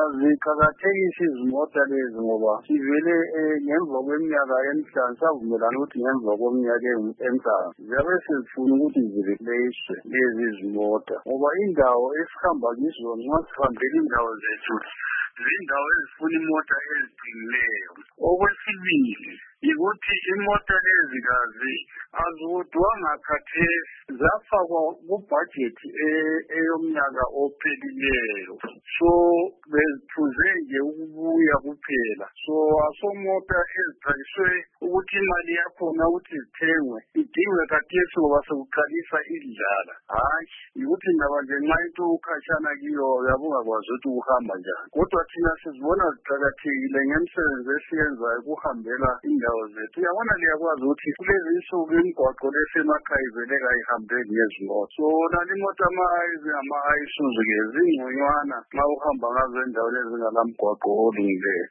ziqakathekisa izimota lezi ngoba sivele ngemva kweminyaka emihlanu savumelana ukuthi ngemva kweminyaka emihlanu ziyabe sezifuna ukuthi zireplacwe lezi zimota ngoba indawo esihamba kizo nxa sihambela indawo zethu zindawo ezifuna imota eziqinileyo. Okwesibili yikuthi imota lezi kazi azodwanga khathesi zafakwa kubhajethi eyomnyaka ophelileyo, so beziphuze nje ukubuya kuphela. So asomota ezixhayiswe ukuthi imali yakhona ukuthi zithengwe idingwe khathesi ngoba sekuqalisa idlala, hayi yikuthi ndaba nje nxa into ukhatshana kiyo uyabungakwazi ukuthi ukuhamba njani. Kodwa thina sizibona ziqakathekile ngemisebenzi esiyenzayo ukuhambela indawo zethu. Uyabona liyakwazi ukuthi kulezi insuku imigwaqo lesemakhaya ivele kayihambeki ngezimota, so imoto ama-Isuzu ke zingconywana nxa uhamba ngazo endaweni ezingalamgwaqo olungileyo.